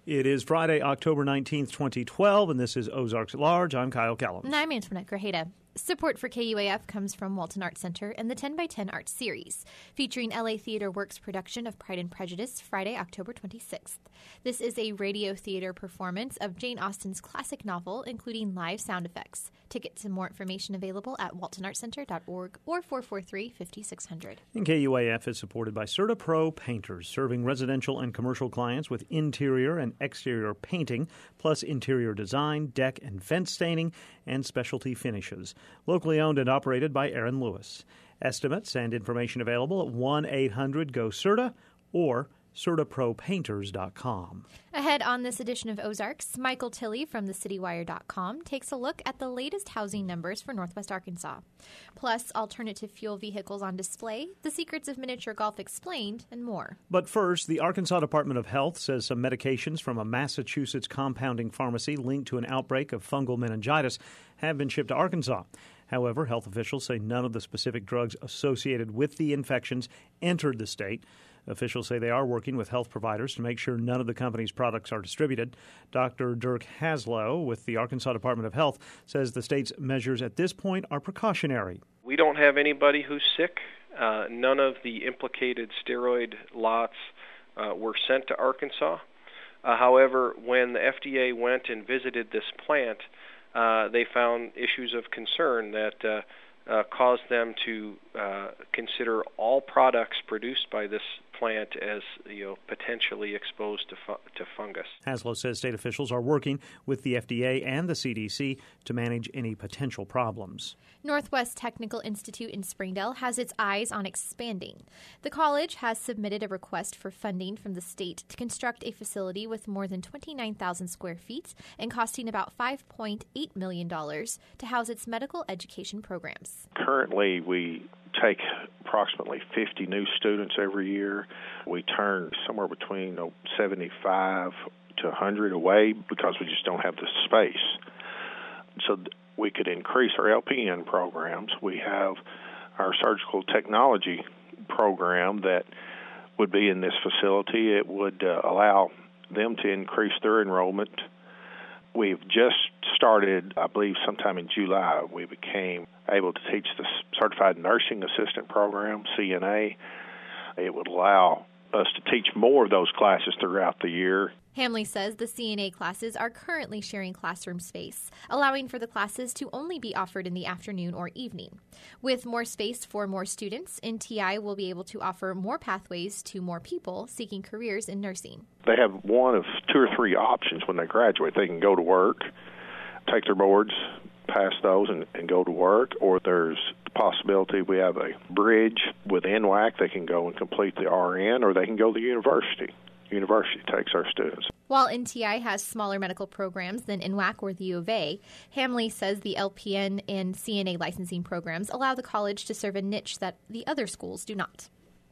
It is Friday, October 19th, 2012, and this is Ozarks at Large. I'm Kyle Callum. And I'm Antoinette Grajeda. Support for KUAF comes from Walton Arts Center and the 10x10 Art Series, featuring LA Theater Works' production of Pride and Prejudice, Friday, October 26th. This is a radio theater performance of Jane Austen's classic novel, including live sound effects. Tickets and more information available at waltonartcenter.org or 443-5600. And KUAF is supported by CertaPro Painters, serving residential and commercial clients with interior and exterior painting, plus interior design, deck and fence staining, and specialty finishes. Locally owned and operated by Aaron Lewis. Estimates and information available at 1-800-GO-CERTA or CertaProPainters.com. Ahead on this edition of Ozarks, Michael Tilley from thecitywire.com takes a look at the latest housing numbers for Northwest Arkansas. Plus, alternative fuel vehicles on display, the secrets of miniature golf explained, and more. But first, the Arkansas Department of Health says some medications from a Massachusetts compounding pharmacy linked to an outbreak of fungal meningitis have been shipped to Arkansas. However, health officials say none of the specific drugs associated with the infections entered the state. Officials say they are working with health providers to make sure none of the company's products are distributed. Dr. Dirk Haslow with the Arkansas Department of Health says the state's measures at this point are precautionary. We don't have anybody who's sick. None of the implicated steroid lots were sent to Arkansas. However, when the FDA went and visited this plant, they found issues of concern that caused them to consider all products produced by this plant as potentially exposed to fungus. Haslow says state officials are working with the FDA and the CDC to manage any potential problems. Northwest Technical Institute in Springdale has its eyes on expanding. The college has submitted a request for funding from the state to construct a facility with more than 29,000 square feet and costing about $5.8 million to house its medical education programs. Currently, we take approximately 50 new students every year. We turn somewhere between 75 to 100 away because we just don't have the space. So we could increase our LPN programs. We have our surgical technology program that would be in this facility. It would allow them to increase their enrollment. We've just started, I believe sometime in July, we became able to teach the Certified Nursing Assistant Program, CNA. It would allow us to teach more of those classes throughout the year. Hamley says the CNA classes are currently sharing classroom space, allowing for the classes to only be offered in the afternoon or evening. With more space for more students, NTI will be able to offer more pathways to more people seeking careers in nursing. They have one of 2 or 3 options when they graduate. They can go to work, take their boards, pass those, and go to work, or there's the possibility we have a bridge with NWAC. They can go and complete the RN, or they can go to the university. University takes our students. While NTI has smaller medical programs than NWAC or the U of A, Hamley says the LPN and CNA licensing programs allow the college to serve a niche that the other schools do not.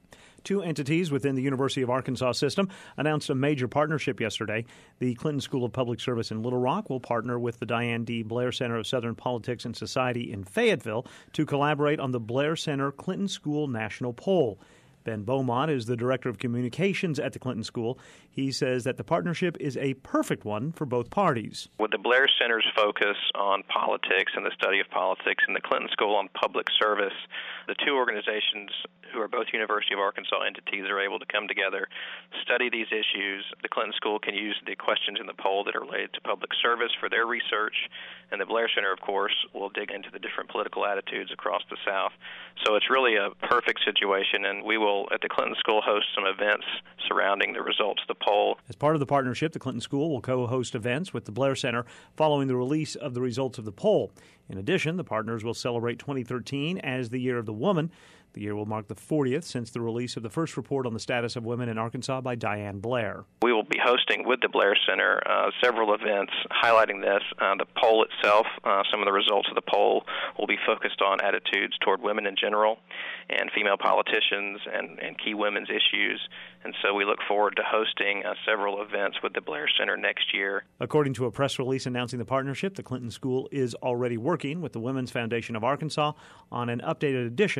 2 entities within the University of Arkansas system announced a major partnership yesterday. The Clinton School of Public Service in Little Rock will partner with the Diane D. Blair Center of Southern Politics and Society in Fayetteville to collaborate on the Blair Center Clinton School National Poll. Ben Beaumont is the Director of Communications at the Clinton School. He says that the partnership is a perfect one for both parties. With the Blair Center's focus on politics and the study of politics and the Clinton School on public service, the 2 organizations who are both University of Arkansas entities are able to come together, study these issues. The Clinton School can use the questions in the poll that are related to public service for their research, and the Blair Center, of course, will dig into the different political attitudes across the South. So it's really a perfect situation, and we will, at the Clinton School, host some events surrounding the results of the poll. As part of the partnership, the Clinton School will co-host events with the Blair Center following the release of the results of the poll. In addition, the partners will celebrate 2013 as the Year of the Woman. The year will mark the 40th since the release of the first report on the status of women in Arkansas by Diane Blair. We will be hosting with the Blair Center several events highlighting this. The poll itself, some of the results of the poll will be focused on attitudes toward women in general and female politicians and key women's issues. And so we look forward to hosting several events with the Blair Center next year. According to a press release announcing the partnership, the Clinton School is already working with the Women's Foundation of Arkansas on an updated edition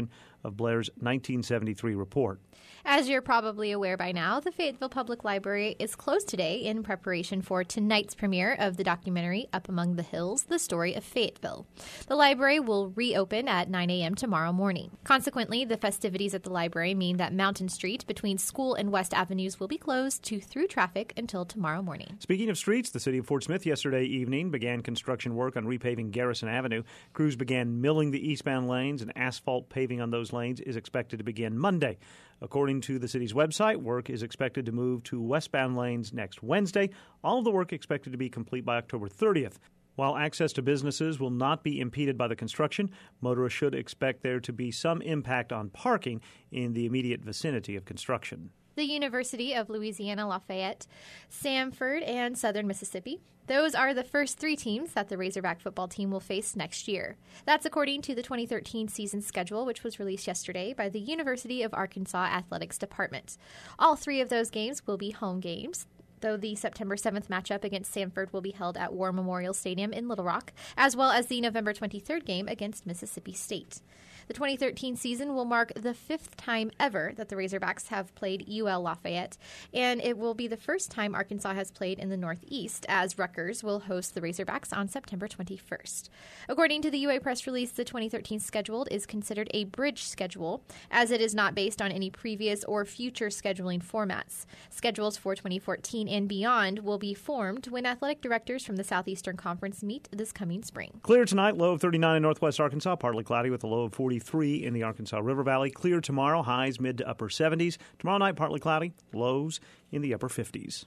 of Blair's 1973 report. As you're probably aware by now, the Fayetteville Public Library is closed today in preparation for tonight's premiere of the documentary Up Among the Hills, The Story of Fayetteville. The library will reopen at 9 a.m. tomorrow morning. Consequently, the festivities at the library mean that Mountain Street between School and West Avenues will be closed to through traffic until tomorrow morning. Speaking of streets, the city of Fort Smith yesterday evening began construction work on repaving Garrison Avenue. Crews began milling the eastbound lanes, and asphalt paving on those lanes is expected to begin Monday. According to the city's website, work is expected to move to westbound lanes next Wednesday. All of the work expected to be complete by October 30th. While access to businesses will not be impeded by the construction, motorists should expect there to be some impact on parking in the immediate vicinity of construction. The University of Louisiana Lafayette, Samford, and Southern Mississippi. Those are the first three teams that the Razorback football team will face next year. That's according to the 2013 season schedule, which was released yesterday by the University of Arkansas Athletics Department. All three of those games will be home games, though the September 7th matchup against Samford will be held at War Memorial Stadium in Little Rock, as well as the November 23rd game against Mississippi State. The 2013 season will mark the fifth time ever that the Razorbacks have played UL Lafayette, and it will be the first time Arkansas has played in the Northeast, as Rutgers will host the Razorbacks on September 21st. According to the UA press release, the 2013 schedule is considered a bridge schedule, as it is not based on any previous or future scheduling formats. Schedules for 2014 and beyond will be formed when athletic directors from the Southeastern Conference meet this coming spring. Clear tonight, low of 39 in northwest Arkansas, partly cloudy with a low of 43 in the Arkansas River Valley. Clear tomorrow, highs mid to upper 70s. Tomorrow night, partly cloudy, lows in the upper 50s.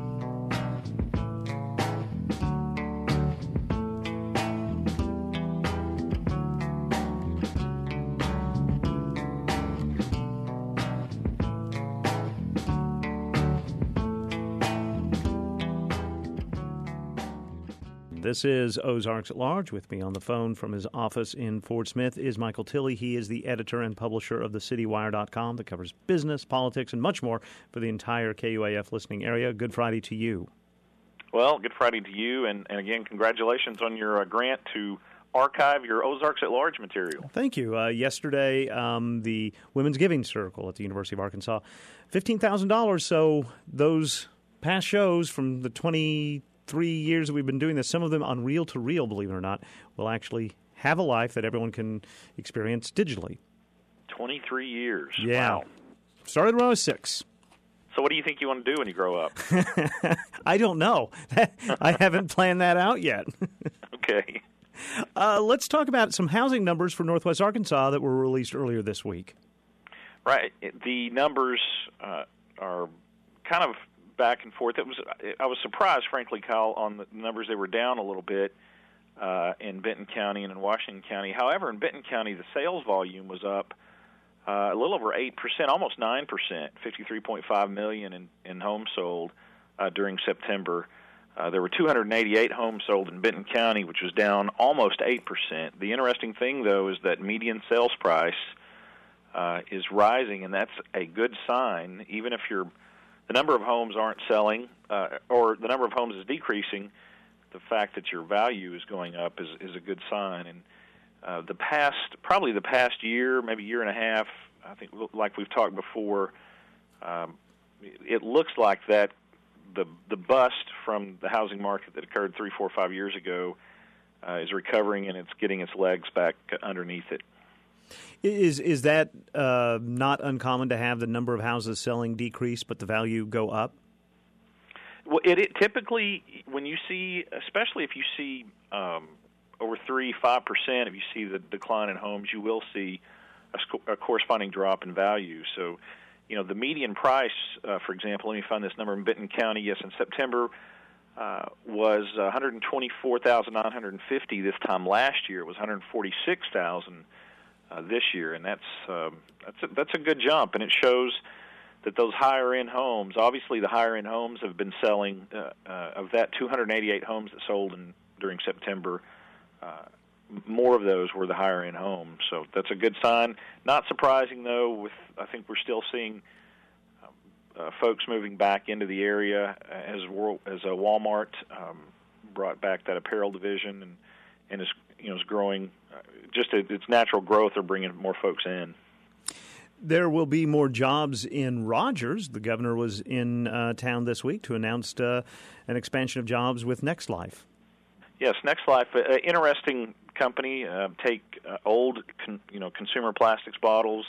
This is Ozarks at Large. With me on the phone from his office in Fort Smith is Michael Tilley. He is the editor and publisher of thecitywire.com that covers business, politics, and much more for the entire KUAF listening area. Good Friday to you. Well, good Friday to you, and again, congratulations on your grant to archive your Ozarks at Large material. Thank you. Yesterday, the Women's Giving Circle at the University of Arkansas, $15,000. So those past shows from the 23 years that we've been doing this, some of them on reel-to-reel, believe it or not, will actually have a life that everyone can experience digitally. 23 years. Yeah. Wow. Started when I was 6. So what do you think you want to do when you grow up? I don't know. I haven't planned that out yet. Okay. Let's talk about some housing numbers for Northwest Arkansas that were released earlier this week. Right. The numbers are kind of back and forth. I was surprised, frankly, Kyle, on the numbers. They were down a little bit in Benton County and in Washington County. However, in Benton County, the sales volume was up a little over 8%, almost 9%, $53.5 million in homes sold during September. There were 288 homes sold in Benton County, which was down almost 8%. The interesting thing, though, is that median sales price is rising, and that's a good sign. Even if the number of homes aren't selling or the number of homes is decreasing, the fact that your value is going up is a good sign. And the past year, maybe year and a half, I think, like we've talked before, it looks like that the bust from the housing market that occurred 3, 4, 5 years ago is recovering, and it's getting its legs back underneath it. Is that not uncommon to have the number of houses selling decrease, but the value go up? Well, it typically, when you see, especially if you see over 3-5%, if you see the decline in homes, you will see a corresponding drop in value. So, the median price, for example, let me find this number in Benton County. Yes, in September was $124,950. This time last year, it was $146,000 this year, and that's a good jump, and it shows that those higher end homes, obviously the higher end homes have been selling. Of that 288 homes that sold during September, more of those were the higher end homes. So that's a good sign. Not surprising though. I think we're still seeing folks moving back into the area as Walmart brought back that apparel division and is growing. Just its natural growth are bringing more folks in. There will be more jobs in Rogers. The governor was in town this week to announce an expansion of jobs with Next Life. Yes, Next Life, interesting company. Take old, consumer plastics bottles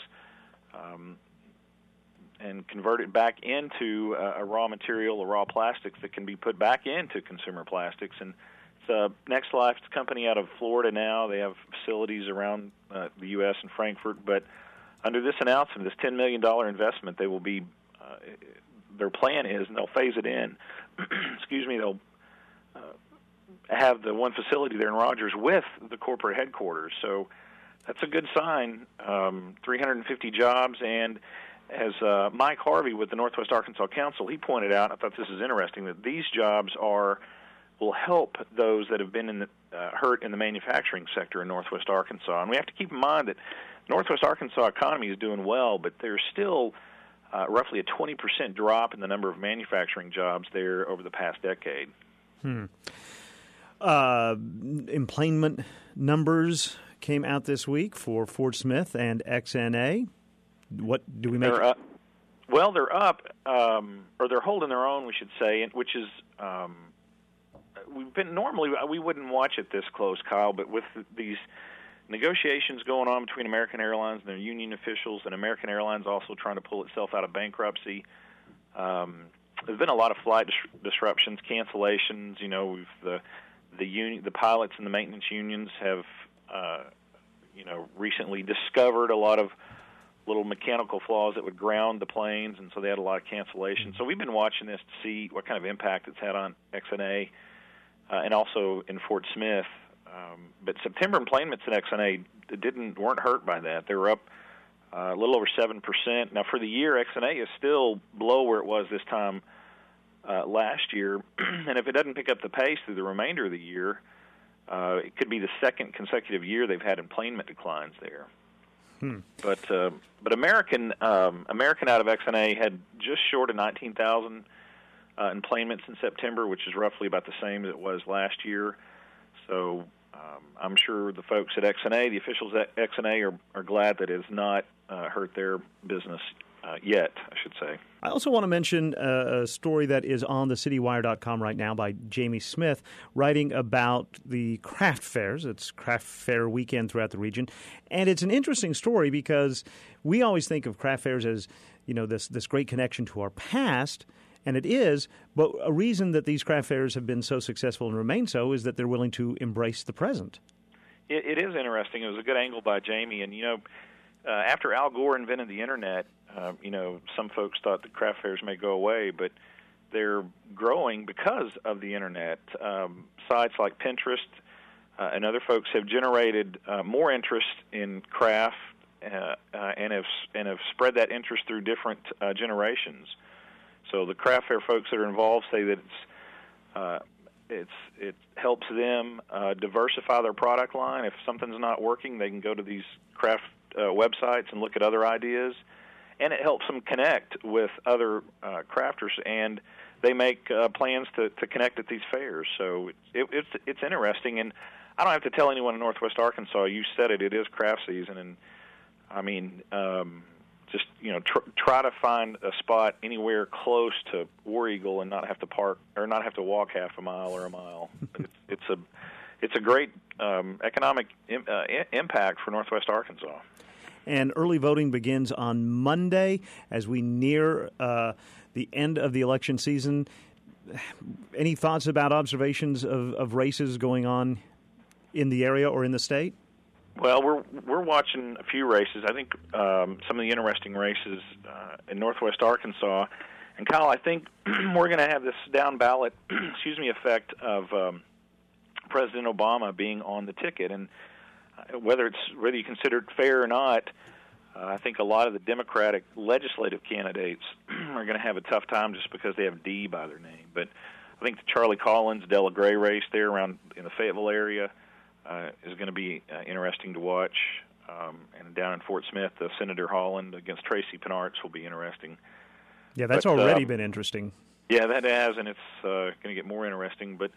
and convert it back into a raw material, a raw plastics that can be put back into consumer plastics. And it's Next Life. It's a company out of Florida now. They have facilities around the U.S. and Frankfurt. But under this announcement, this $10 million investment, they will be. Their plan is, and they'll phase it in. Excuse me. They'll have the one facility there in Rogers with the corporate headquarters. So that's a good sign. 350 jobs, and as Mike Harvey with the Northwest Arkansas Council, he pointed out, I thought this is interesting, that these jobs will help those that have been hurt in the manufacturing sector in Northwest Arkansas. And we have to keep in mind that Northwest Arkansas economy is doing well, but there's still roughly a 20% drop in the number of manufacturing jobs there over the past decade. Employment numbers came out this week for Fort Smith and XNA. What do we make? They're up. Well, they're up, or they're holding their own, we should say, which is normally we wouldn't watch it this close, Kyle, but with these negotiations going on between American Airlines and their union officials, and American Airlines also trying to pull itself out of bankruptcy, there's been a lot of flight disruptions, cancellations. The pilots and the maintenance unions have recently discovered a lot of little mechanical flaws that would ground the planes, and so they had a lot of cancellations. So we've been watching this to see what kind of impact it's had on XNA and also in Fort Smith. But September employments in XNA weren't hurt by that. They were up a little over 7%. Now for the year, XNA is still below where it was this time last year, and if it doesn't pick up the pace through the remainder of the year, it could be the second consecutive year they've had employment declines there. But American out of XNA had just short of 19,000 employments in September, which is roughly about the same as it was last year. So I'm sure the folks at XNA, the officials at XNA, are glad that it has not hurt their business yet, I should say. I also want to mention a story that is on thecitywire.com right now by Jamie Smith, writing about the craft fairs. It's craft fair weekend throughout the region. And it's an interesting story because we always think of craft fairs as, this great connection to our past, and it is, but a reason that these craft fairs have been so successful and remain so is that they're willing to embrace the present. It is interesting. It was a good angle by Jamie. And, after Al Gore invented the Internet, some folks thought that craft fairs may go away, but they're growing because of the Internet. Sites like Pinterest and other folks have generated more interest in craft and have spread that interest through different generations. So the craft fair folks that are involved say that it helps them diversify their product line. If something's not working, they can go to these craft websites and look at other ideas, and it helps them connect with other crafters, and they make plans to connect at these fairs. So it's interesting, and I don't have to tell anyone in Northwest Arkansas. You said it is craft season, and I mean, just try to find a spot anywhere close to War Eagle and not have to park or not have to walk half a mile or a mile. It's a great economic impact for Northwest Arkansas. And early voting begins on Monday as we near the end of the election season. Any thoughts about observations of races going on in the area or in the state? Well, we're watching a few races. I think some of the interesting races in Northwest Arkansas. And Kyle, I think we're going to have this down ballot, effect of President Obama being on the ticket, and whether you consider it fair or not, I think a lot of the Democratic legislative candidates are going to have a tough time just because they have D by their name. But I think the Charlie Collins, Della Gray race there around in the Fayetteville area is going to be interesting to watch. And down in Fort Smith, Senator Holland against Tracy Penarks will be interesting. Yeah, that's already been interesting. Yeah, that has, and it's going to get more interesting. But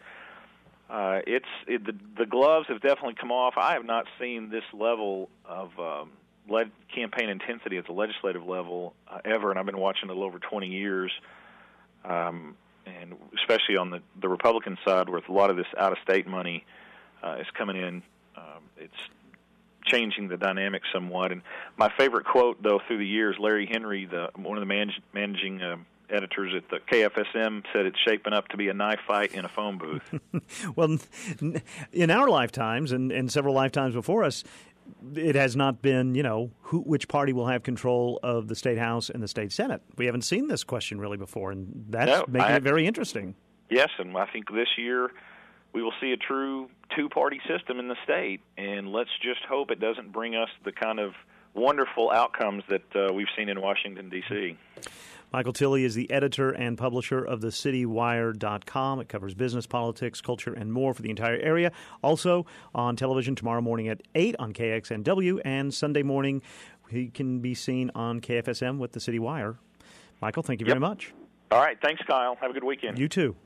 the gloves have definitely come off. I have not seen this level of campaign intensity at the legislative level ever, and I've been watching it a little over 20 years, and especially on the Republican side, where a lot of this out-of-state money is coming in. It's changing the dynamic somewhat. And my favorite quote, though, through the years, Larry Henry, one of the managing editors at the KFSM, said it's shaping up to be a knife fight in a phone booth. Well, in our lifetimes and several lifetimes before us, it has not been, which party will have control of the State House and the State Senate. We haven't seen this question really before, and that's making it very interesting. Yes, and I think this year we will see a true two-party system in the state, and let's just hope it doesn't bring us the kind of wonderful outcomes that we've seen in Washington, D.C. Michael Tilley is the editor and publisher of thecitywire.com. It covers business, politics, culture, and more for the entire area. Also on television tomorrow morning at 8 on KXNW, and Sunday morning he can be seen on KFSM with the City Wire. Michael, thank you very much. All right. Thanks, Kyle. Have a good weekend. You too.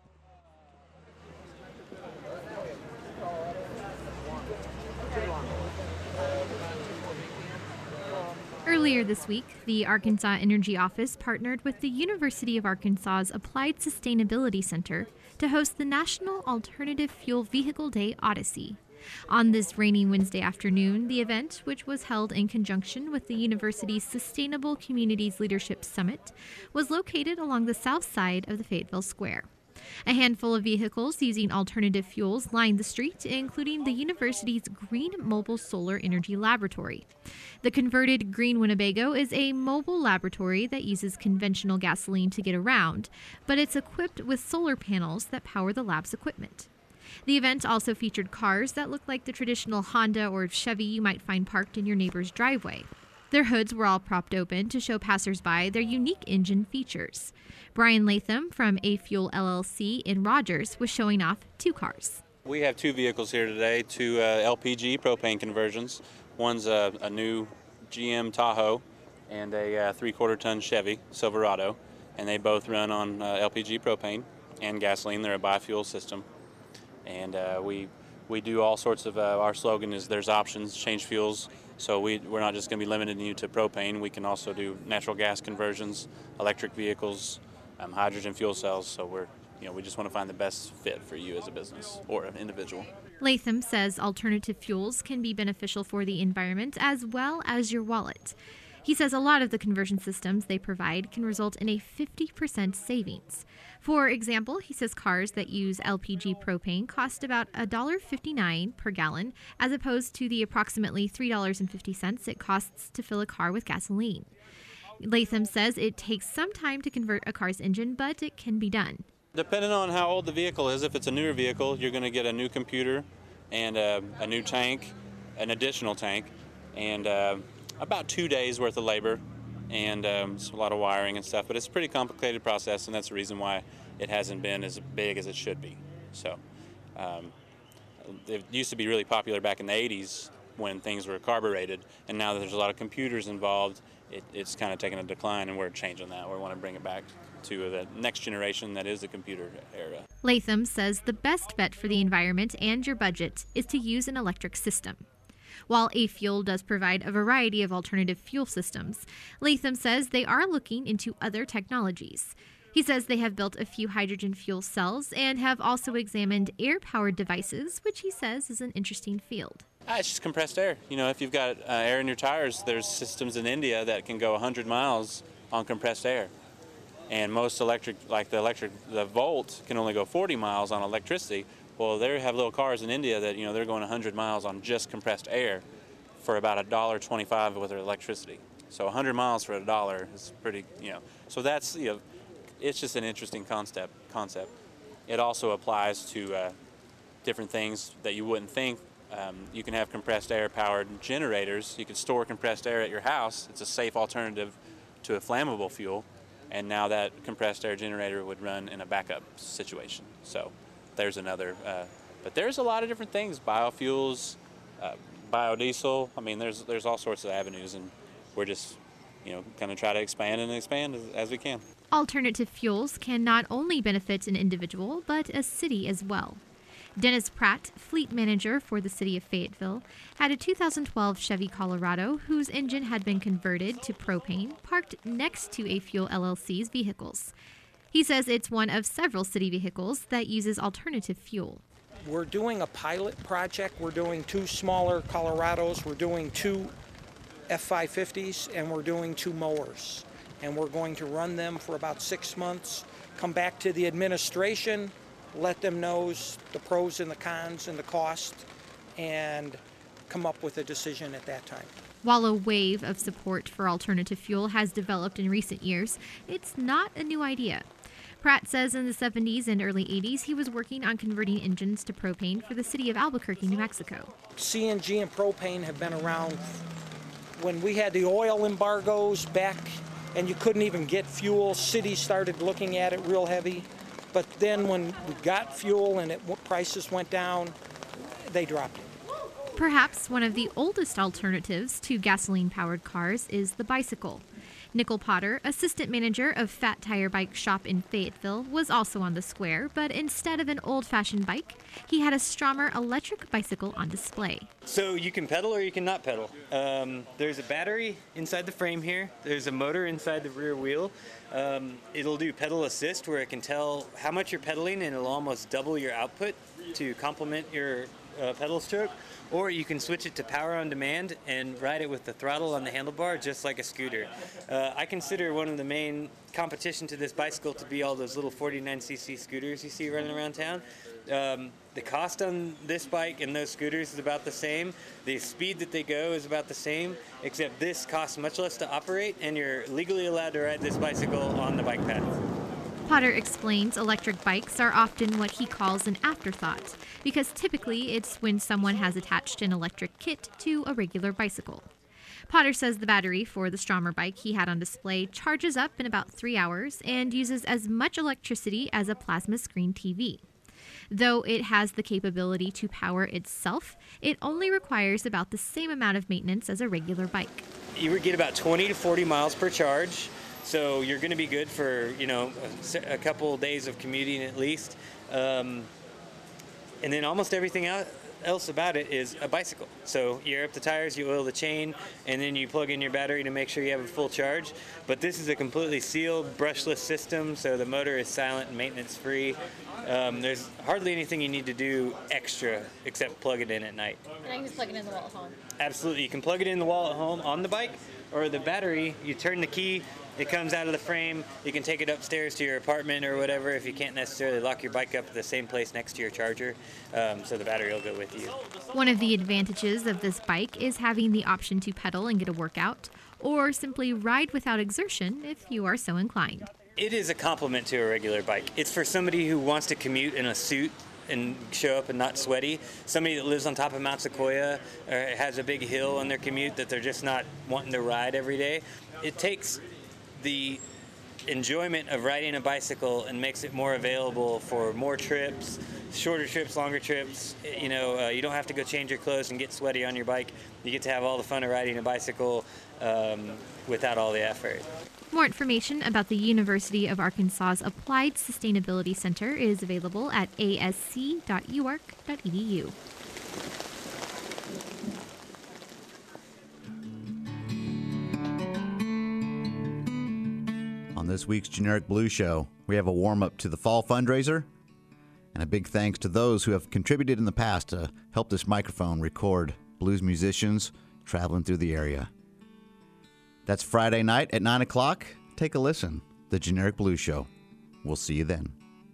Earlier this week, the Arkansas Energy Office partnered with the University of Arkansas's Applied Sustainability Center to host the National Alternative Fuel Vehicle Day Odyssey. On this rainy Wednesday afternoon, the event, which was held in conjunction with the university's Sustainable Communities Leadership Summit, was located along the south side of the Fayetteville Square. A handful of vehicles using alternative fuels lined the street, including the university's Green Mobile Solar Energy Laboratory. The converted Green Winnebago is a mobile laboratory that uses conventional gasoline to get around, but it's equipped with solar panels that power the lab's equipment. The event also featured cars that look like the traditional Honda or Chevy you might find parked in your neighbor's driveway. Their hoods were all propped open to show passersby their unique engine features. Brian Latham from A Fuel LLC in Rogers was showing off two cars. We have two vehicles here today, two LPG propane conversions. One's a new GM Tahoe and a 3/4 ton Chevy Silverado, and they both run on LPG propane and gasoline. They're a biofuel system, and we do all sorts of. Our slogan is "There's options, change fuels." So we're not just going to be limiting you to propane. We can also do natural gas conversions, electric vehicles, hydrogen fuel cells. So we just want to find the best fit for you as a business or an individual. Latham says alternative fuels can be beneficial for the environment as well as your wallet. He says a lot of the conversion systems they provide can result in a 50% savings. For example, he says cars that use LPG propane cost about $1.59 per gallon, as opposed to the approximately $3.50 it costs to fill a car with gasoline. Latham says it takes some time to convert a car's engine, but it can be done. Depending on how old the vehicle is, if it's a newer vehicle, you're going to get a new computer and a new tank, an additional tank, and about 2 days worth of labor and a lot of wiring and stuff. But it's a pretty complicated process, and that's the reason why it hasn't been as big as it should be. So it used to be really popular back in the 80s when things were carbureted, and now that there's a lot of computers involved, it's kind of taken a decline, and we're changing that. We want to bring it back to the next generation that is the computer era. Latham says the best bet for the environment and your budget is to use an electric system. While A Fuel does provide a variety of alternative fuel systems, Latham says they are looking into other technologies. He says they have built a few hydrogen fuel cells and have also examined air-powered devices, which he says is an interesting field. It's just compressed air. If you've got air in your tires, there's systems in India that can go 100 miles on compressed air. And most electric, the Volt can only go 40 miles on electricity. Well, they have little cars in India that, they're going 100 miles on just compressed air for about $1.25 with their electricity. So 100 miles for $1 is pretty, So that's, it's just an interesting concept. It also applies to different things that you wouldn't think. You can have compressed air powered generators. You can store compressed air at your house. It's a safe alternative to a flammable fuel. And now that compressed air generator would run in a backup situation. So there's another, but there's a lot of different things, biofuels, biodiesel. I mean, there's all sorts of avenues, and we're just, kind of try to expand as we can. Alternative fuels can not only benefit an individual, but a city as well. Dennis Pratt, fleet manager for the city of Fayetteville, had a 2012 Chevy Colorado whose engine had been converted to propane parked next to a Fuel LLC's vehicles. He says it's one of several city vehicles that uses alternative fuel. We're doing a pilot project. We're doing 2 smaller Colorados. We're doing 2 F550s, and we're doing 2 mowers. And we're going to run them for about 6 months, come back to the administration, let them know the pros and the cons and the cost, and come up with a decision at that time. While a wave of support for alternative fuel has developed in recent years, it's not a new idea. Pratt says in the 70s and early 80s, he was working on converting engines to propane for the city of Albuquerque, New Mexico. CNG and propane have been around when we had the oil embargoes back and you couldn't even get fuel. Cities started looking at it real heavy. But then when we got fuel and prices went down, they dropped it. Perhaps one of the oldest alternatives to gasoline-powered cars is the bicycle. Nickel Potter, assistant manager of Fat Tire Bike Shop in Fayetteville, was also on the square, but instead of an old-fashioned bike, he had a Stromer electric bicycle on display. So you can pedal or you can not pedal. There's a battery inside the frame here. There's a motor inside the rear wheel. It'll do pedal assist where it can tell how much you're pedaling and it'll almost double your output to complement your pedal stroke. Or you can switch it to power on demand and ride it with the throttle on the handlebar just like a scooter. I consider one of the main competition to this bicycle to be all those little 49cc scooters you see running around town. The cost on this bike and those scooters is about the same. The speed that they go is about the same, except this costs much less to operate and you're legally allowed to ride this bicycle on the bike path. Potter explains electric bikes are often what he calls an afterthought, because typically it's when someone has attached an electric kit to a regular bicycle. Potter says the battery for the Stromer bike he had on display charges up in about 3 hours and uses as much electricity as a plasma screen TV. Though it has the capability to power itself, it only requires about the same amount of maintenance as a regular bike. You would get about 20 to 40 miles per charge. So you're going to be good for, a couple days of commuting at least. And then almost everything else about it is a bicycle. So you air up the tires, you oil the chain, and then you plug in your battery to make sure you have a full charge. But this is a completely sealed, brushless system, so the motor is silent and maintenance-free. There's hardly anything you need to do extra except plug it in at night. And I can just plug it in the wall at home? Absolutely. You can plug it in the wall at home on the bike, or the battery, you turn the key, it comes out of the frame. You can take it upstairs to your apartment or whatever if you can't necessarily lock your bike up at the same place next to your charger, so the battery will go with you. One of the advantages of this bike is having the option to pedal and get a workout, or simply ride without exertion if you are so inclined. It is a complement to a regular bike. It's for somebody who wants to commute in a suit and show up and not sweaty. Somebody that lives on top of Mount Sequoia or has a big hill on their commute that they're just not wanting to ride every day. It takes the enjoyment of riding a bicycle and makes it more available for more trips, shorter trips, longer trips. You don't have to go change your clothes and get sweaty on your bike. You get to have all the fun of riding a bicycle without all the effort. More information about the University of Arkansas's Applied Sustainability Center is available at asc.uark.edu. On this week's Generic Blues Show, we have a warm-up to the fall fundraiser, and a big thanks to those who have contributed in the past to help this microphone record blues musicians traveling through the area. That's Friday night at 9 o'clock. Take a listen. The Generic Blues Show. We'll see you then.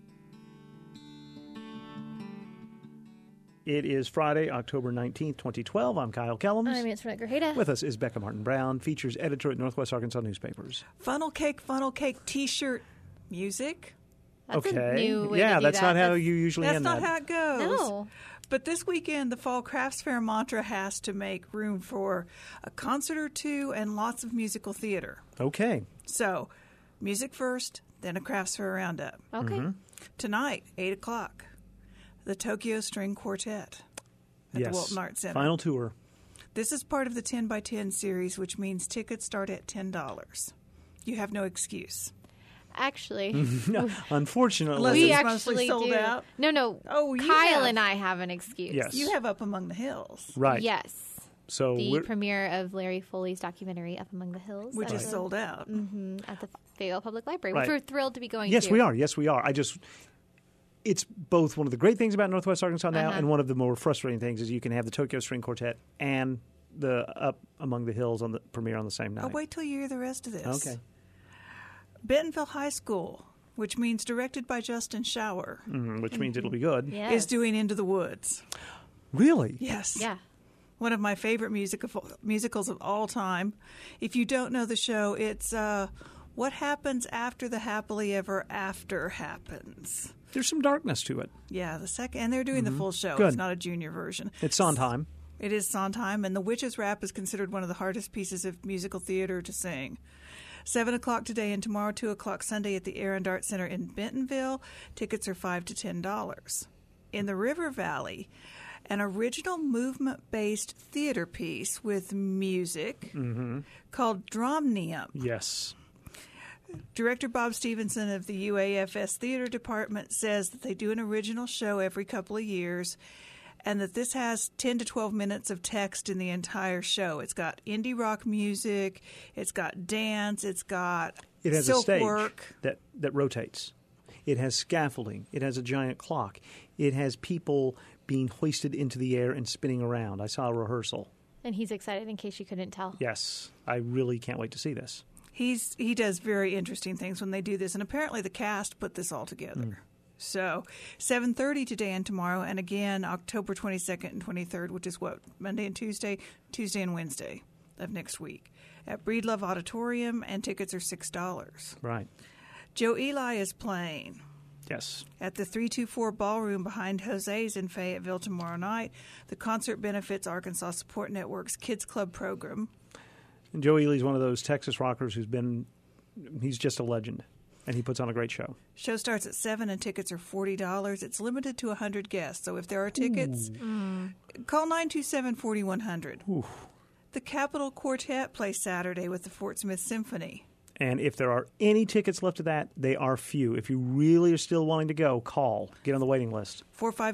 It is Friday, October 19th, 2012. I'm Kyle Kellums. I'm Antoinette Grajeda. With us is Becca Martin-Brown, features editor at Northwest Arkansas Newspapers. Funnel cake T-shirt music. That's okay. A new way yeah, to do that's that. not how you usually That's end not that. how it goes. No. But this weekend, the Fall Crafts Fair mantra has to make room for a concert or two and lots of musical theater. Okay. So, music first, then a crafts fair roundup. Okay. Mm-hmm. Tonight, 8 o'clock, the Tokyo String Quartet at the Walton Arts Center. Final tour. This is part of the 10 by 10 series, which means tickets start at $10. You have no excuse. Actually, No, unfortunately, Unless we it's mostly actually sold do. out. No. Oh, you Kyle have. and I have an excuse. Yes. You have Up Among the Hills, right. Yes. So The we're, premiere of Larry Foley's documentary Up Among the Hills, which is sold out. at the Fayetteville Public Library, Right. which we're thrilled to be going yes, to. we are. Yes, we are. It's both one of the great things about Northwest Arkansas now, and one of the more frustrating things is you can have the Tokyo String Quartet and the Up Among the Hills on the premiere on the same night. Oh, wait till you hear the rest of this. Okay. Bentonville High School, which means directed by Justin Schauer, Which means it'll be good. Yes. is doing Into the Woods. Really? Yes. Yeah. One of my favorite musicals of all time. If you don't know the show, it's what happens after the happily ever after happens. There's some darkness to it. Yeah, the second, and they're doing the full show. Good. It's not a junior version. It's Sondheim. It is Sondheim, and The Witch's Rap is considered one of the hardest pieces of musical theater to sing. 7 o'clock today and tomorrow, 2 o'clock Sunday at the Air and Art Center in Bentonville. Tickets are $5 to $10. In the River Valley, an original movement-based theater piece with music called Dromnium. Yes. Director Bob Stevenson of the UAFS Theater Department says that they do an original show every couple of years and that this has 10 to 12 minutes of text in the entire show. It's got indie rock music, it's got dance, it's got It has silk a stage work. that rotates. It has scaffolding. It has a giant clock. It has people being hoisted into the air and spinning around. I saw a rehearsal. And he's excited in case you couldn't tell. Yes. I really can't wait to see this. He does very interesting things when they do this, and apparently the cast put this all together. So 7:30 today and tomorrow, and again October 22nd and 23rd, which is what, Monday and Tuesday and Wednesday of next week at Breedlove Auditorium, and tickets are $6. Right. Joe Eli is playing Yes. at the 324 Ballroom behind Jose's in Fayetteville tomorrow night. The concert benefits Arkansas Support Network's Kids Club program. And Joe Ely's one of those Texas rockers he's just a legend, and he puts on a great show. Show starts at 7 and tickets are $40. It's limited to 100 guests, so if there are tickets, call 927-4100. The Capitol Quartet plays Saturday with the Fort Smith Symphony. And if there are any tickets left to that, they are few. If you really are still wanting to go, call. Get on the waiting list.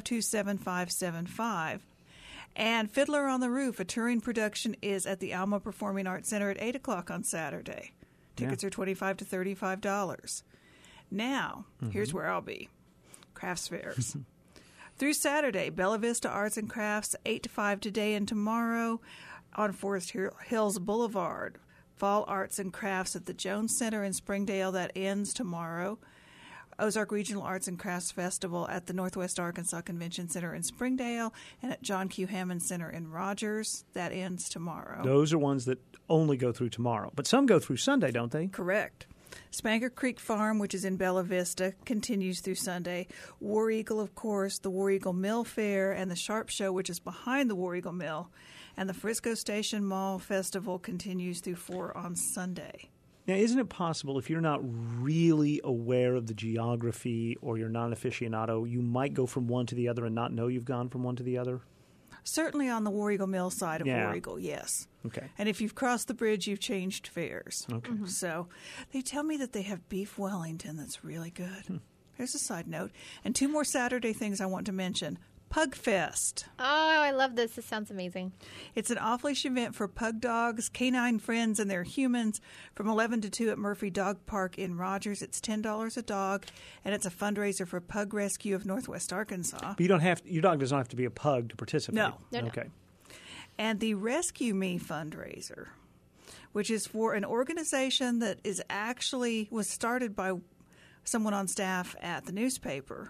452-7575. And Fiddler on the Roof, a touring production, is at the Alma Performing Arts Center at 8 o'clock on Saturday. Tickets are $25 to $35. Now, here's where I'll be. Crafts fairs. Through Saturday, Bella Vista Arts and Crafts, 8 to 5 today and tomorrow on Forest Hills Boulevard. Fall Arts and Crafts at the Jones Center in Springdale, that ends tomorrow. Ozark Regional Arts and Crafts Festival at the Northwest Arkansas Convention Center in Springdale and at John Q. Hammond Center in Rogers. That ends tomorrow. Those are ones that only go through tomorrow. But some go through Sunday, don't they? Correct. Spanker Creek Farm, which is in Bella Vista, continues through Sunday. War Eagle, of course, the War Eagle Mill Fair, and the Sharp Show, which is behind the War Eagle Mill. And the Frisco Station Mall Festival continues through 4 on Sunday. Now, isn't it possible if you're not really aware of the geography or you're not an aficionado, you might go from one to the other and not know you've gone from one to the other? Certainly on the War Eagle Mill side of War Eagle, yes. Okay. And if you've crossed the bridge, you've changed fares. Okay. So they tell me that they have beef Wellington that's really good. Here's a side note. And 2 more Saturday things I want to mention. Pug Fest. Oh, I love this. This sounds amazing. It's an off-leash event for pug dogs, canine friends, and their humans from 11 to 2 at Murphy Dog Park in Rogers. It's $10 a dog, and it's a fundraiser for Pug Rescue of Northwest Arkansas. But your dog does not have to be a pug to participate. No. Okay. And the Rescue Me fundraiser, which is for an organization that was started by someone on staff at the newspaper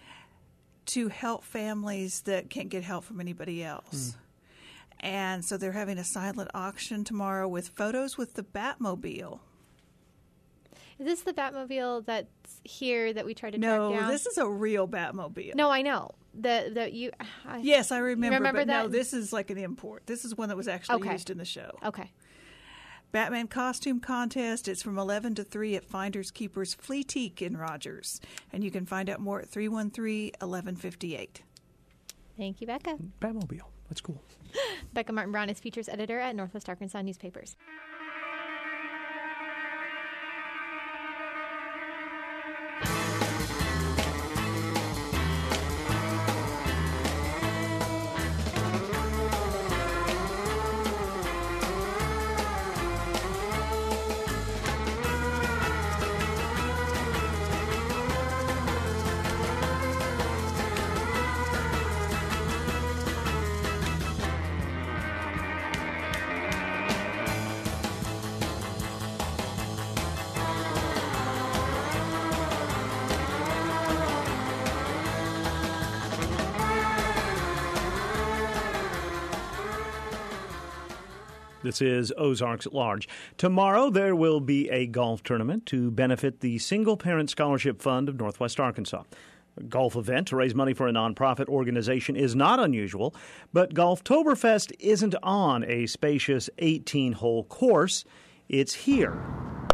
to help families that can't get help from anybody else. And so they're having a silent auction tomorrow with photos with the Batmobile. Is this the Batmobile that's here that we tried to track No, down? this is a real Batmobile. No, I know. Yes, I remember. Remember but that? No, this is like an import. This is one that was actually used in the show. Okay. Batman Costume Contest. It's from 11 to 3 at Finders Keepers Fleetique in Rogers. And you can find out more at 313-1158. Thank you, Becca. Batmobile. That's cool. Becca Martin Brown is features editor at Northwest Arkansas Newspapers. This is Ozarks at Large. Tomorrow there will be a golf tournament to benefit the Single Parent Scholarship Fund of Northwest Arkansas. A golf event to raise money for a nonprofit organization is not unusual, but Golftoberfest isn't on a spacious 18-hole course. It's here.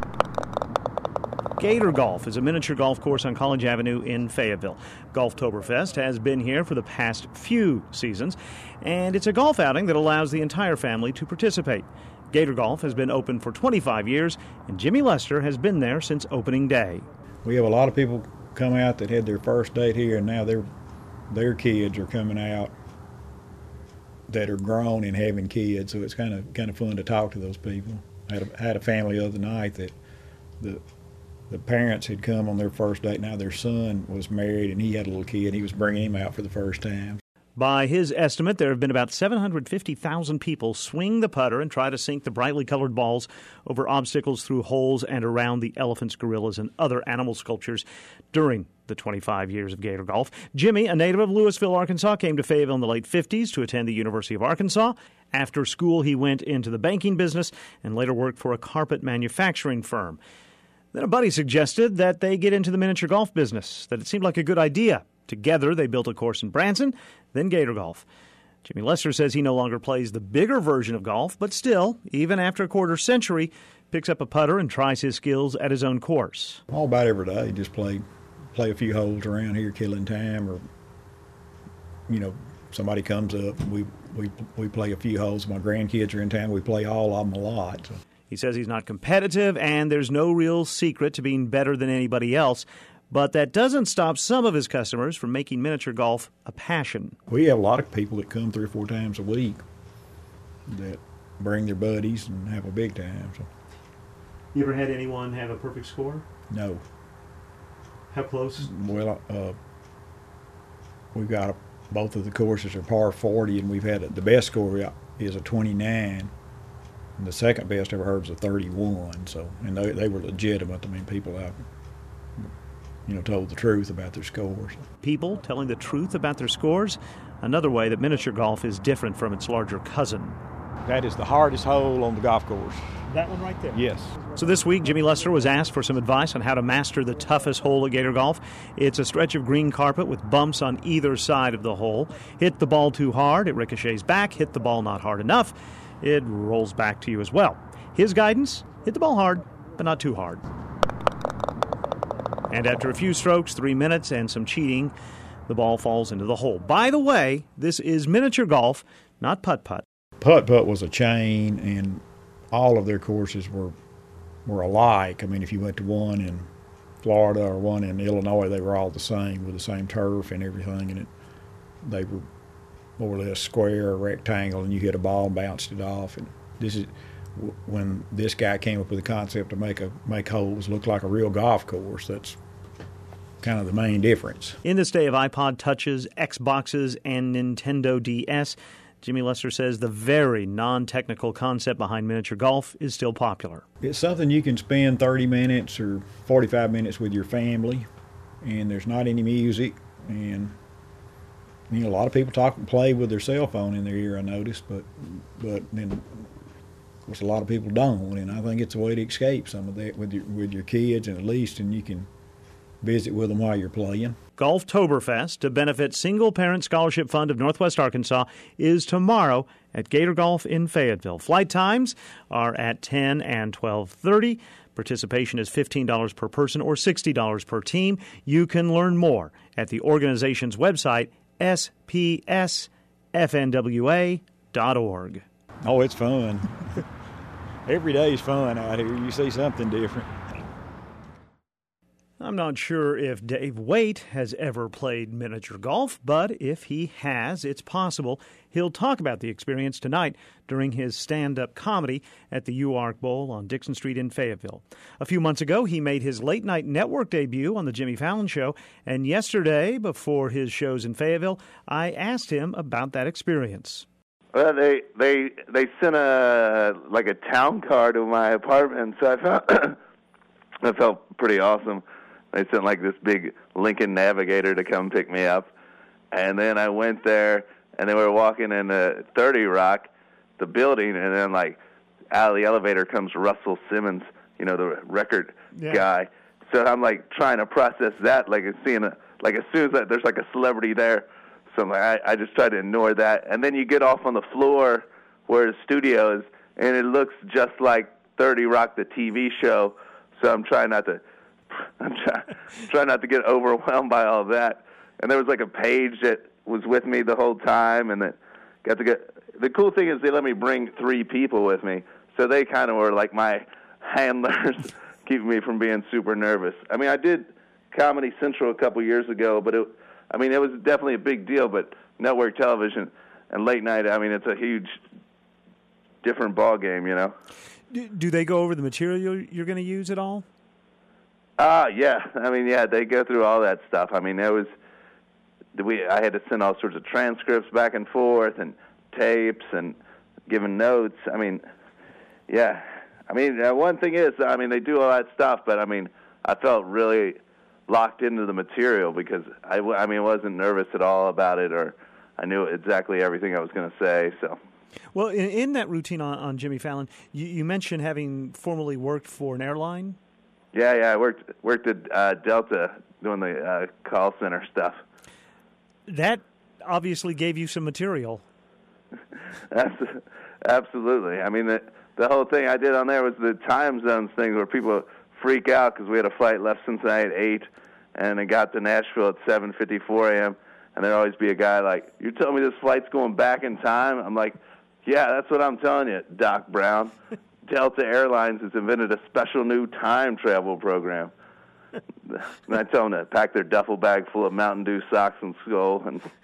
Gator Golf is a miniature golf course on College Avenue in Fayetteville. Golftoberfest has been here for the past few seasons, and it's a golf outing that allows the entire family to participate. Gator Golf has been open for 25 years, and Jimmy Lester has been there since opening day. We have a lot of people come out that had their first date here, and now their kids are coming out that are grown and having kids, so it's kind of fun to talk to those people. I had a family the other night that the parents had come on their first date. Now their son was married and he had a little kid. He was bringing him out for the first time. By his estimate, there have been about 750,000 people swing the putter and try to sink the brightly colored balls over obstacles through holes and around the elephants, gorillas, and other animal sculptures during the 25 years of Gator Golf. Jimmy, a native of Louisville, Arkansas, came to Fayetteville in the late 50s to attend the University of Arkansas. After school, he went into the banking business and later worked for a carpet manufacturing firm. Then a buddy suggested that they get into the miniature golf business, that it seemed like a good idea. Together, they built a course in Branson, then Gator Golf. Jimmy Lester says he no longer plays the bigger version of golf, but still, even after a quarter century, picks up a putter and tries his skills at his own course. All about every day, just play a few holes around here, killing time, or, somebody comes up, and we play a few holes. My grandkids are in town, we play all of them a lot. So. He says he's not competitive, and there's no real secret to being better than anybody else. But that doesn't stop some of his customers from making miniature golf a passion. We have a lot of people that come 3 or 4 times a week that bring their buddies and have a big time. So. You ever had anyone have a perfect score? No. How close? Well, we've got both of the courses are par 40, and we've had the best score is a 29. And the second best I ever heard was a 31. So, and they were legitimate. I mean, people out, told the truth about their scores. People telling the truth about their scores? Another way that miniature golf is different from its larger cousin. That is the hardest hole on the golf course. That one right there? Yes. So this week, Jimmy Lester was asked for some advice on how to master the toughest hole at Gator Golf. It's a stretch of green carpet with bumps on either side of the hole. Hit the ball too hard, it ricochets back. Hit the ball not hard enough, it rolls back to you as well. His guidance, hit the ball hard, but not too hard. And after a few strokes, 3 minutes, and some cheating, the ball falls into the hole. By the way, this is miniature golf, not putt-putt. Putt-putt was a chain, and all of their courses were alike. I mean, if you went to one in Florida or one in Illinois, they were all the same with the same turf and everything, and they were more or less square or rectangle, and you hit a ball and bounced it off. And this is when this guy came up with the concept to make holes look like a real golf course. That's kind of the main difference. In this day of iPod Touches, Xboxes, and Nintendo DS, Jimmy Lester says the very non-technical concept behind miniature golf is still popular. It's something you can spend 30 minutes or 45 minutes with your family, and there's not any music, and a lot of people talk and play with their cell phone in their ear, I noticed, but then of course a lot of people don't, and I think it's a way to escape some of that with your kids, and at least you can visit with them while you're playing. Golftoberfest, to benefit Single Parent Scholarship Fund of Northwest Arkansas, is tomorrow at Gator Golf in Fayetteville. Flight times are at 10 and 12:30. Participation is $15 per person or $60 per team. You can learn more at the organization's website, spsfnwa.org. Oh, it's fun. Every day is fun out here. You see something different. I'm not sure if Dave Waite has ever played miniature golf, but if he has, it's possible he'll talk about the experience tonight during his stand-up comedy at the UARK Bowl on Dixon Street in Fayetteville. A few months ago, he made his late-night network debut on The Jimmy Fallon Show, and yesterday, before his shows in Fayetteville, I asked him about that experience. Well, they sent a town car to my apartment, so I felt pretty awesome. They sent this big Lincoln Navigator to come pick me up. And then I went there, and they were walking in 30 Rock, the building, and then out of the elevator comes Russell Simmons, the record guy. So I'm like trying to process that, like seeing as soon as there's like a celebrity there. So I'm like, I just try to ignore that. And then you get off on the floor where the studio is, and it looks just like 30 Rock, the TV show. So I'm trying not to get overwhelmed by all that. And there was like a page that was with me the whole time, and the cool thing is they let me bring 3 people with me, so they kind of were like my handlers, keeping me from being super nervous. I mean, I did Comedy Central a couple years ago, but it was definitely a big deal. But network television and late night, I mean, it's a huge different ball game, Do they go over the material you're going to use at all? Yeah. I mean, yeah, they go through all that stuff. I mean, I had to send all sorts of transcripts back and forth and tapes and giving notes. I mean, yeah. I mean, one thing is, they do all that stuff, but, I felt really locked into the material because, I wasn't nervous at all about it, or I knew exactly everything I was going to say, so. Well, in that routine on Jimmy Fallon, you mentioned having formerly worked for an airline? Yeah, I worked at Delta doing the call center stuff. That obviously gave you some material. Absolutely. I mean, the whole thing I did on there was the time zones thing where people freak out because we had a flight left Cincinnati at 8 and it got to Nashville at 7:54 a.m. And there'd always be a guy like, "You're telling me this flight's going back in time?" I'm like, "Yeah, that's what I'm telling you, Doc Brown. Delta Airlines has invented a special new time travel program." And I tell them to pack their duffel bag full of Mountain Dew socks and Skull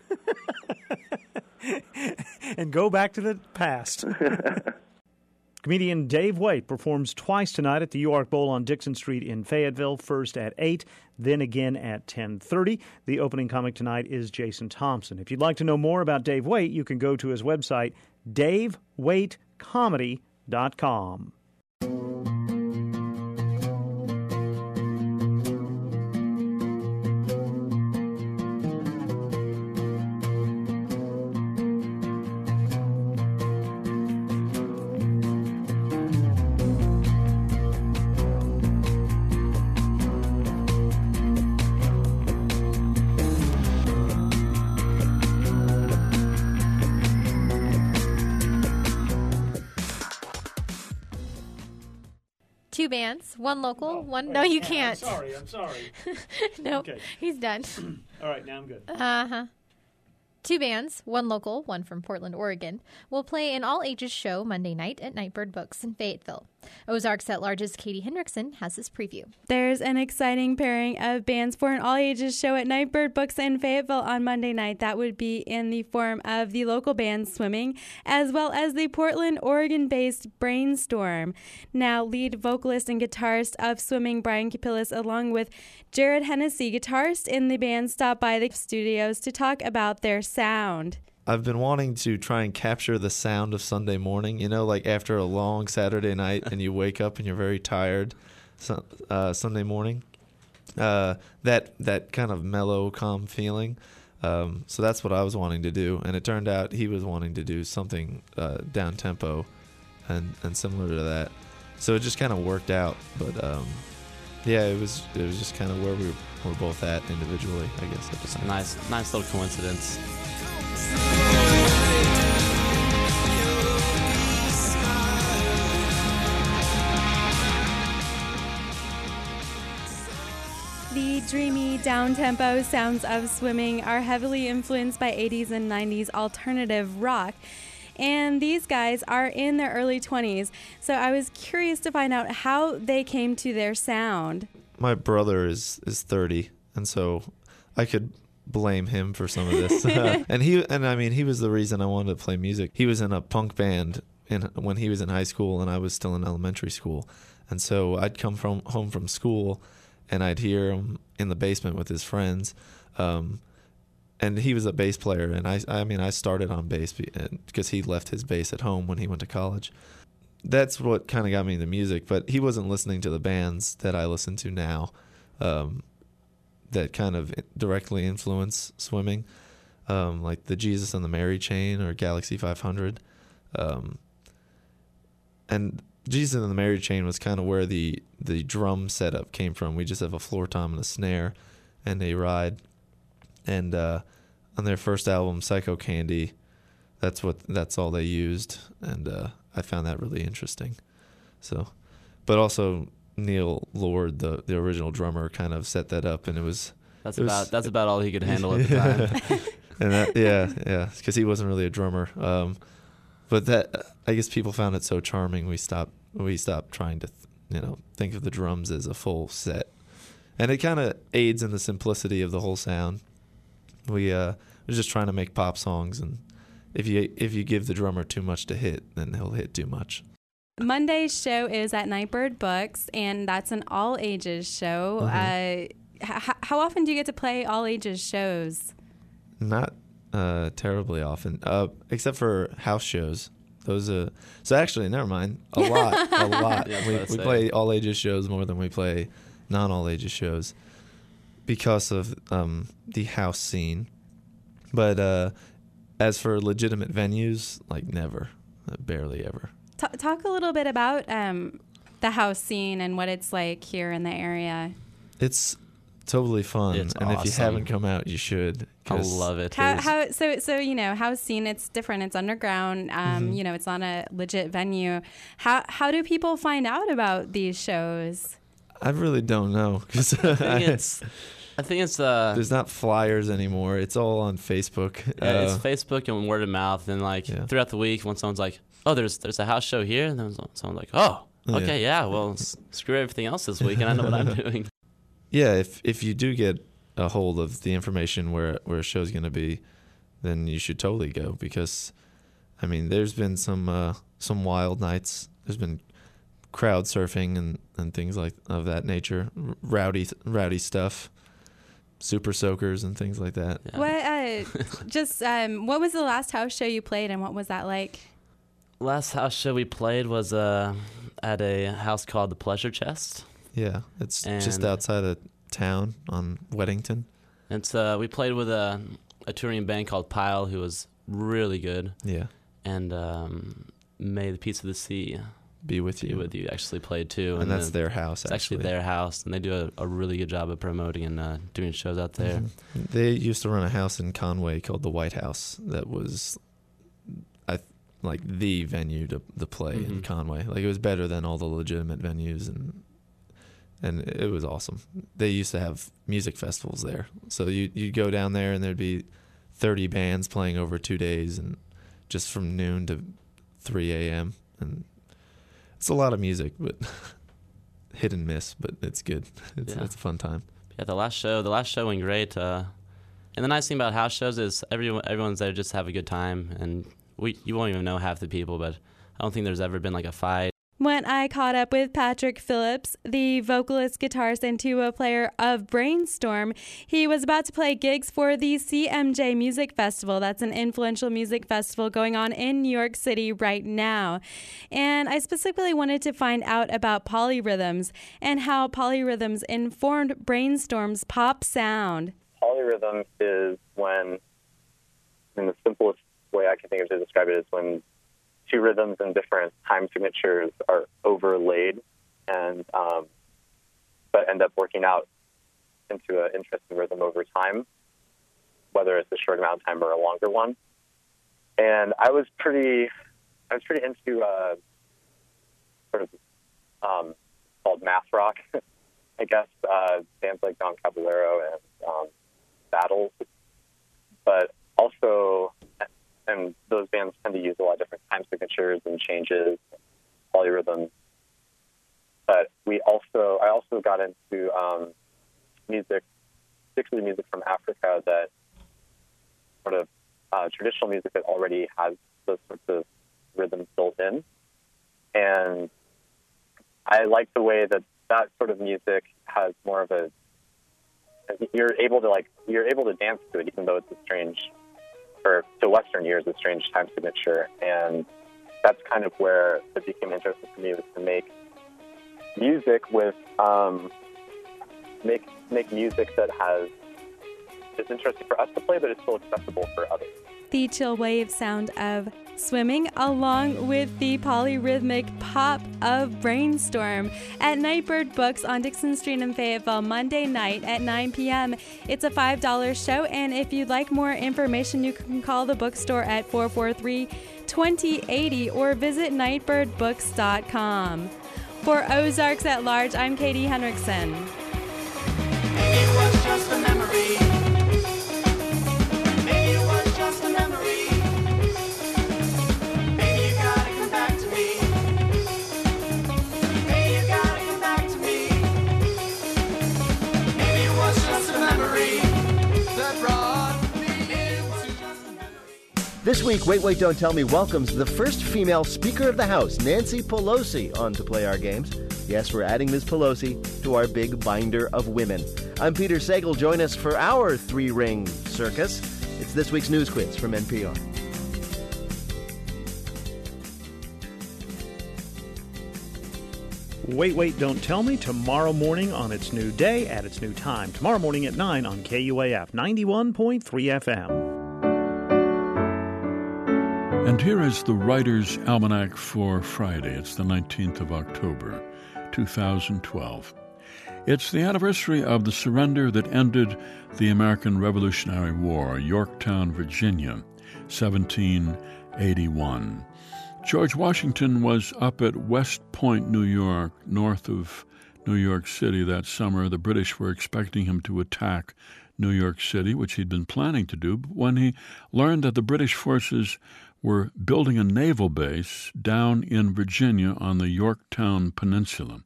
and go back to the past. Comedian Dave Waite performs twice tonight at the U-Ark Bowl on Dixon Street in Fayetteville, first at 8, then again at 10:30. The opening comic tonight is Jason Thompson. If you'd like to know more about Dave Waite, you can go to his website, davewaitecomedy.com. Two bands, one local, one... No, you can't. I'm sorry. Nope, okay. He's done. All right, now I'm good. Uh-huh. Two bands, one local, one from Portland, Oregon, will play an all-ages show Monday night at Nightbird Books in Fayetteville. Ozarks at Large's Katie Hendrickson has this preview. There's an exciting pairing of bands for an all-ages show at Nightbird Books in Fayetteville on Monday night. That would be in the form of the local band Swimming, as well as the Portland, Oregon-based Brainstorm. Now, lead vocalist and guitarist of Swimming, Brian Capillis, along with Jared Hennessy, guitarist in the band, stopped by the studios to talk about their sound. I've been wanting to try and capture the sound of Sunday morning, like after a long Saturday night and you wake up and you're very tired Sunday morning. That kind of mellow, calm feeling. So that's what I was wanting to do. And it turned out he was wanting to do something down-tempo and similar to that. So it just kind of worked out. But, it was just kind of where we were both at individually, I guess. At the time. Nice little coincidence. The dreamy, down-tempo sounds of Swimming are heavily influenced by 80s and 90s alternative rock. And these guys are in their early 20s, so I was curious to find out how they came to their sound. My brother is 30, and so I could blame him for some of this. And he was the reason I wanted to play music. He was in a punk band when he was in high school, and I was still in elementary school. And so I'd come home from school, and I'd hear him in the basement with his friends. And he was a bass player, and I started on bass because he left his bass at home when he went to college. That's what kind of got me into music, but he wasn't listening to the bands that I listen to now that kind of directly influence Swimming, like the Jesus and the Mary Chain or Galaxy 500. and Jesus and the Mary Chain was kind of where the drum setup came from. We just have a floor tom and a snare and a ride. And on their first album, Psycho Candy, that's all they used, and I found that really interesting. So, but also Neil Lord, the original drummer, kind of set that up, and that's about all he could handle at the time. And because he wasn't really a drummer. But that, I guess people found it so charming, we stopped trying to think of the drums as a full set, and it kind of aids in the simplicity of the whole sound. We're just trying to make pop songs, and if you give the drummer too much to hit, then he'll hit too much. Monday's show is at Nightbird Books, and that's an all-ages show. Mm-hmm. How often do you get to play all-ages shows? Not terribly often, except for house shows. So actually, never mind. A lot. Yeah, we play all-ages shows more than we play non-all-ages shows because of the house scene. But as for legitimate venues, like never, barely ever. Talk a little bit about the house scene and what it's like here in the area. It's totally fun, it's and awesome. If you haven't come out, you should. I love it. So house scene, it's different. It's underground. It's not a legit venue. How do people find out about these shows? I really don't know, because I think it's there's not flyers anymore. It's all on Facebook. Yeah, it's Facebook and word of mouth, and throughout the week, when someone's like, "Oh, there's a house show here," and then someone's like, "Oh, okay, yeah, well, screw everything else this week, and I know what I'm doing." Yeah, if you do get a hold of the information where a show's going to be, then you should totally go, because, I mean, there's been some wild nights. There's been crowd surfing and things of that nature, rowdy stuff, super soakers and things like that. Yeah. What was the last house show you played, and what was that like? Last house show we played was at a house called the Pleasure Chest. Yeah, it's just outside of town on Weddington. We played with a touring band called Pile, who was really good. Yeah. And May the Peace of the Sea Be With You actually played too. And that's their house, It's actually their house, and they do a really good job of promoting and doing shows out there. Mm-hmm. They used to run a house in Conway called the White House that was the venue to play in Conway. It was better than all the legitimate venues, and it was awesome. They used to have music festivals there. So you'd go down there, and there'd be 30 bands playing over 2 days, and just from noon to 3 a.m. And it's a lot of music, but hit and miss, but it's good. It's a fun time. Yeah, the last show went great. And the nice thing about house shows is everyone's there just to have a good time, and you won't even know half the people, but I don't think there's ever been a fight. When I caught up with Patrick Phillips, the vocalist, guitarist, and tuba player of Brainstorm, he was about to play gigs for the CMJ Music Festival. That's an influential music festival going on in New York City right now. And I specifically wanted to find out about polyrhythms and how polyrhythms informed Brainstorm's pop sound. Polyrhythm is when, in the simplest way I can think of to describe it, is when two rhythms and different time signatures are overlaid and but end up working out into an interesting rhythm over time, whether it's a short amount of time or a longer one. And I was pretty into called math rock, I guess, bands like Don Caballero and Battles, but also. And those bands tend to use a lot of different time signatures and changes, polyrhythms. But I also got into music, particularly music from Africa, that sort of traditional music that already has those sorts of rhythms built in. And I like the way that sort of music has more of you're able to dance to it, even though it's a strange. To Western ears, a strange time signature, and that's kind of where it became interesting for me, was to make music with make music that is interesting for us to play, but it's still accessible for others. the chill wave sound of swimming, along with the polyrhythmic pop of Brainstorm at Nightbird Books on Dixon Street in Fayetteville, Monday night at 9 p.m. It's a $5 show, and if you'd like more information, you can call the bookstore at 443-2080 or visit nightbirdbooks.com. For Ozarks at Large, I'm Katie Henriksen. Maybe it was just a memory. Maybe it was just a memory. Maybe you gotta come back to me. Maybe you gotta come back to me. Maybe it was just a memory that brought me into. This week, Wait, Don't Tell Me welcomes the first female Speaker of the House, Nancy Pelosi, on to play our games. Yes, we're adding Ms. Pelosi to our big binder of women. I'm Peter Sagal. Join us for our three-ring circus. It's this week's news quiz from NPR. Wait, Don't Tell Me, tomorrow morning on its new day at its new time. Tomorrow morning at 9 on KUAF 91.3 FM. And here is the Writer's Almanac for Friday. It's the 19th of October, 2012. It's the anniversary of the surrender that ended the American Revolutionary War, Yorktown, Virginia, 1781. George Washington was up at West Point, New York, north of New York City that summer. The British were expecting him to attack New York City, which he'd been planning to do, but when he learned that the British forces were building a naval base down in Virginia on the Yorktown Peninsula,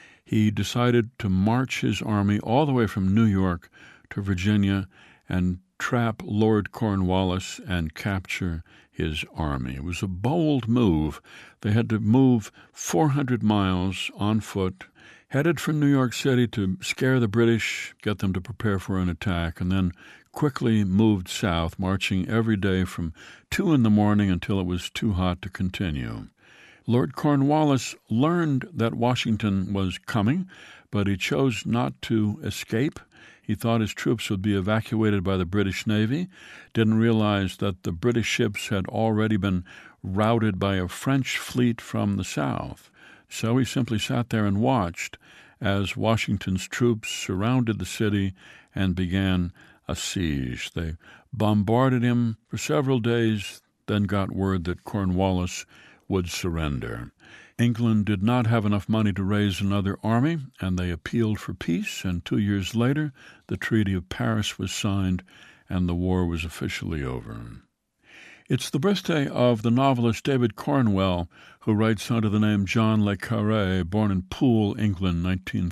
he decided to march his army all the way from New York to Virginia and trap Lord Cornwallis and capture his army. It was a bold move. They had to move 400 miles on foot, headed for New York City to scare the British, get them to prepare for an attack, and then quickly moved south, marching every day from 2 in the morning until it was too hot to continue. Lord Cornwallis learned that Washington was coming, but he chose not to escape. He thought his troops would be evacuated by the British Navy, didn't realize that the British ships had already been routed by a French fleet from the south. So he simply sat there and watched as Washington's troops surrounded the city and began a siege. They bombarded him for several days, then got word that Cornwallis would surrender. England did not have enough money to raise another army, and they appealed for peace, and 2 years later, the Treaty of Paris was signed, and the war was officially over. It's the birthday of the novelist David Cornwell, who writes under the name John Le Carré, born in Poole, England,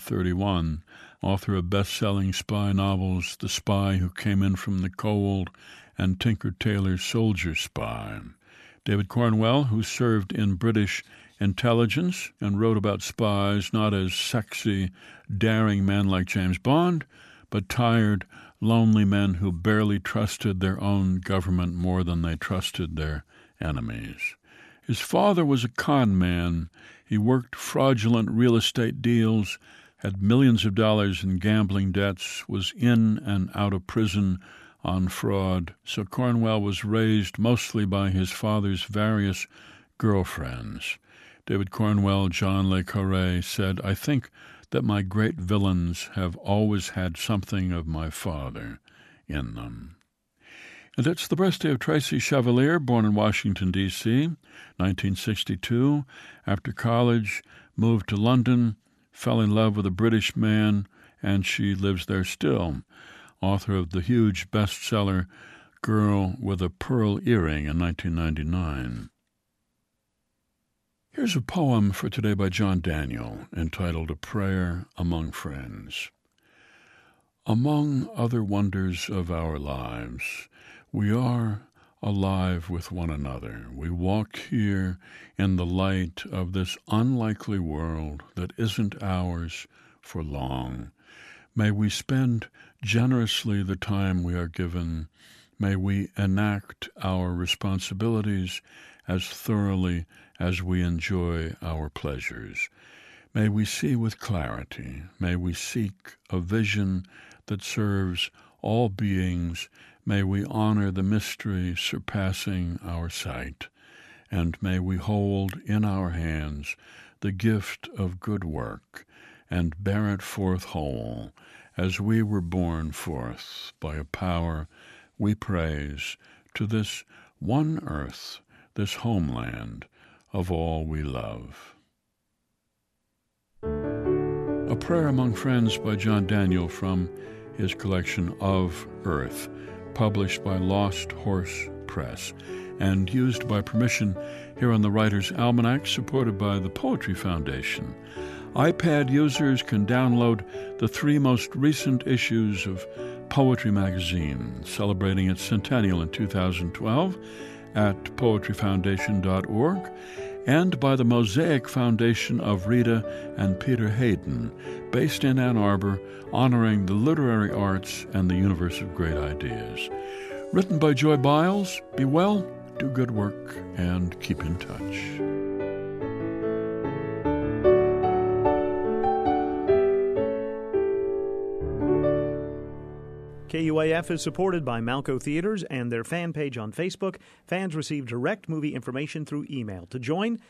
1931. Author of best-selling spy novels The Spy Who Came In From the Cold and Tinker Tailor's Soldier Spy. David Cornwell, who served in British intelligence and wrote about spies not as sexy, daring men like James Bond, but tired, lonely men who barely trusted their own government more than they trusted their enemies. His father was a con man. He worked fraudulent real estate deals, had millions of dollars in gambling debts, was in and out of prison on fraud. So Cornwell was raised mostly by his father's various girlfriends. David Cornwell, John Le Carré, said, "I think that my great villains have always had something of my father in them." And it's the birthday of Tracy Chevalier, born in Washington, D.C., 1962. After college, moved to London, fell in love with a British man, and she lives there still. Author of the huge bestseller Girl with a Pearl Earring in 1999. Here's a poem for today by John Daniel, entitled A Prayer Among Friends. Among other wonders of our lives, we are alive with one another. We walk here in the light of this unlikely world that isn't ours for long. May we spend generously the time we are given. May we enact our responsibilities as thoroughly as we enjoy our pleasures. May we see with clarity. May we seek a vision that serves all beings. May we honor the mystery surpassing our sight, and may we hold in our hands the gift of good work, and bear it forth whole, as we were borne forth by a power we praise to this one earth, this homeland of all we love. A Prayer Among Friends by John Daniel from his collection Of Earth, published by Lost Horse Press, and used by permission here on the Writer's Almanac, supported by the Poetry Foundation. iPad users can download the 3 most recent issues of Poetry Magazine, celebrating its centennial in 2012, at poetryfoundation.org, and by the Mosaic Foundation of Rita and Peter Hayden, based in Ann Arbor, honoring the literary arts and the universe of great ideas. Written by Joy Biles. Be well, do good work, and keep in touch. KUAF is supported by Malco Theaters and their fan page on Facebook. Fans receive direct movie information through email. To join,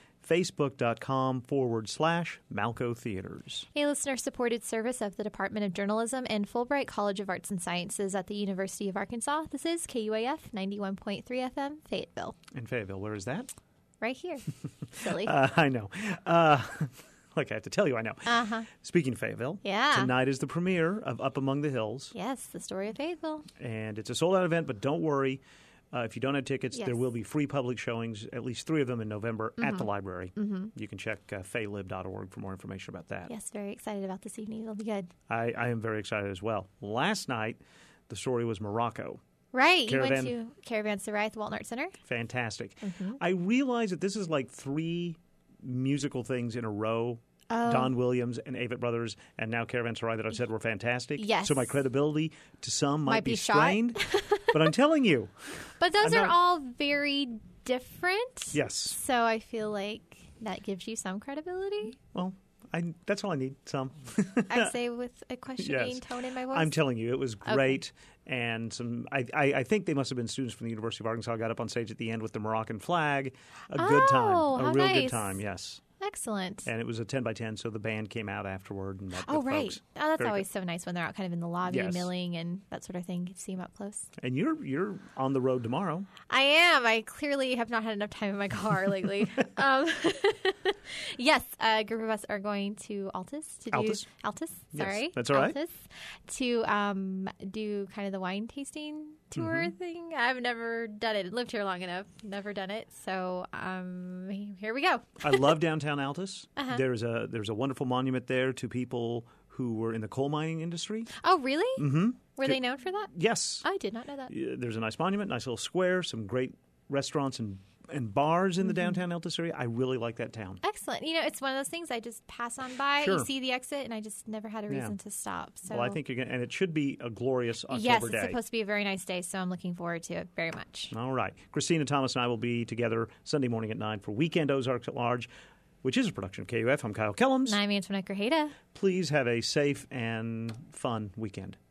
facebook.com/Malco Theaters. A listener-supported service of the Department of Journalism and Fulbright College of Arts and Sciences at the University of Arkansas. This is KUAF 91.3 FM, Fayetteville. In Fayetteville, where is that? Right here. Silly. I know. Like I have to tell you, I know. Uh-huh. Speaking of Fayetteville, Yeah. tonight is the premiere of Up Among the Hills. Yes, the story of Fayetteville. And it's a sold-out event, but don't worry. If you don't have tickets, Yes. there will be free public showings, at least 3 of them in November at the Mhm. library. Mhm. You can check faylib.org for more information about that. Yes, very excited about this evening. It'll be good. I am very excited as well. Last night, the story was Morocco. Right. Caravan. You went to Caravan Sarai at the Walton Arts Center? Fantastic. Mhm. I realize that this is like 3 musical things in a row. Oh. Don Williams and Avett Brothers, and now Caravanserai that I said were fantastic. Yes. So my credibility to some might be shot. strained. But I'm telling you. But those I'm are not- all very different. Yes. So I feel like that gives you some credibility. Well, that's all I need, some. I say with a questioning Yes. tone in my voice. I'm telling you, it was Okay. great. And I think they must have been students from the University of Arkansas got up on stage at the end with the Moroccan flag. A good time. Oh, A how real good nice. time, yes. Excellent. And it was a 10x10, so the band came out afterward and met Oh, with right. folks. Oh, that's Very always good. so nice when they're out kind of in the lobby, Yes. milling and that sort of thing. You see them up close. And you're on the road tomorrow. I am. I clearly have not had enough time in my car lately. Yes, a group of us are going to Altus to do Altus? Altus. Yes, Sorry, that's all right. Altus, to do kind of the wine tasting tour Mm-hmm. thing. I've never done it. Lived here long enough, never done it. So here we go. I love downtown Altus. Uh-huh. There's a wonderful monument there to people who were in the coal mining industry. Oh, really? Mm-hmm. Were they known for that? Yes. I did not know that. There's a nice monument, nice little square, some great restaurants and bars in the downtown Altus area. I really like that town. Excellent. You know, it's one of those things I just pass on by. Sure. You see the exit, and I just never had a Yeah. reason to stop. So Well, I think you're going to, and it should be a glorious October yes, it's day. supposed to be a very nice day, so I'm looking forward to it very much. All right. Christina Thomas and I will be together Sunday morning at 9 for Weekend Ozarks at Large, which is a production of KUF. I'm Kyle Kellums. And I'm Antoinette Grajeda. Please have a safe and fun weekend.